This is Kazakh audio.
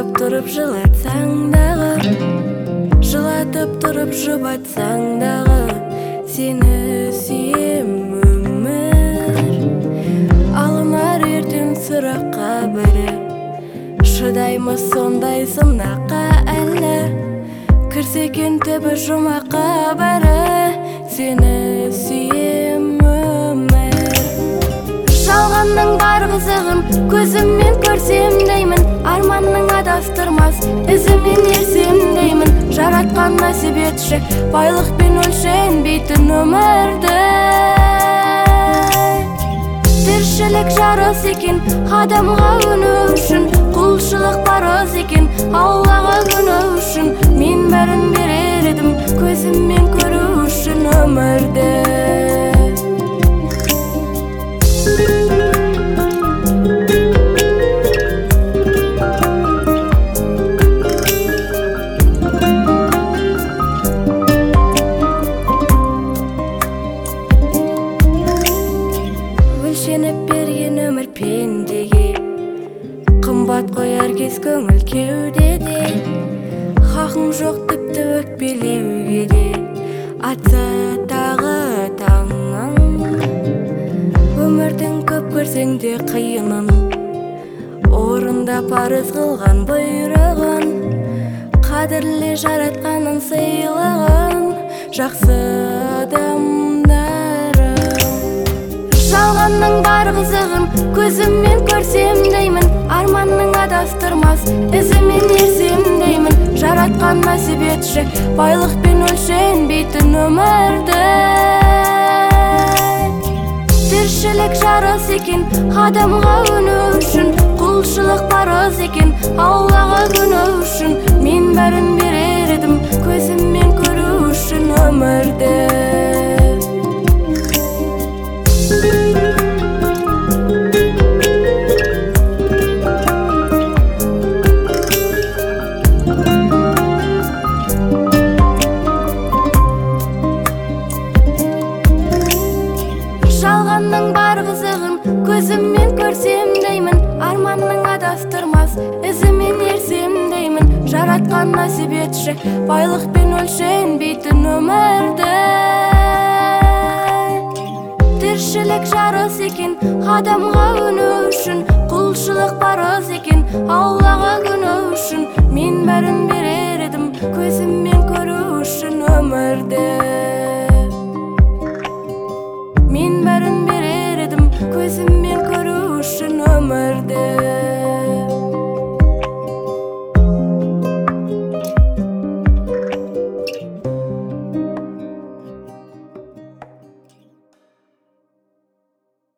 Жылатып тұрып жылатсаң дағы, жылатып тұрып жұбатсаң дағы, сені сүйем өмір. Алынар ертең сұраққа бірі, шыдаймыз сондай сынаққа әлі. Кірсекен түбі жұмаққа бәрі, сені сүйем өмір. Жалғанның бар қызығын көзіммен көрсем деймін, арманның адастырмас ізімен ерсем деймін. Жаратқан насіп етші байлықпен өлшенбейтін өмірді. Тіршілік жарыс екен адамға өну үшін, құлшылық парыз екен Аллаға күні үшін. Мен бәрін берер едім көзіммен көру үшін өмірді. Өлшеніп берген өмір пендеге, қымбат қояр кез көңіл кеудеде. Хақың жоқ тіпті өкпелеуге де, атса тағы таңың. Өмірдің көп көрсең де қиынын, орында парыз қылған бұйрығын. Қадірле жаратқанын сыйлығын, жақсы адамдарым. Жалғанның бар қызығын көзіммен көрсем деймін, арманның адастырмас ізімен ерсем деймін. Жаратқан насіп етші байлықпен өлшенбейтін өмірді. Тіршілік жарыс екен адамға өну үшін, құлшылық парыз екен Аллаға күні үшін. Мен бәрін берер едім көзіммен көру үшін өмірді. Жалғанның бар қызығын көзіммен көрсем деймін, арманның адастырмас ізімен ерсем деймін. Жаратқан насіп етші байлықпен өлшенбейтін өмірді. Тіршілік жарыс екен адамға өну үшін, құлшылық парыз екен Аллаға күні үшін. Мен бәрін берер едім көзіммен көру үшін өмірді.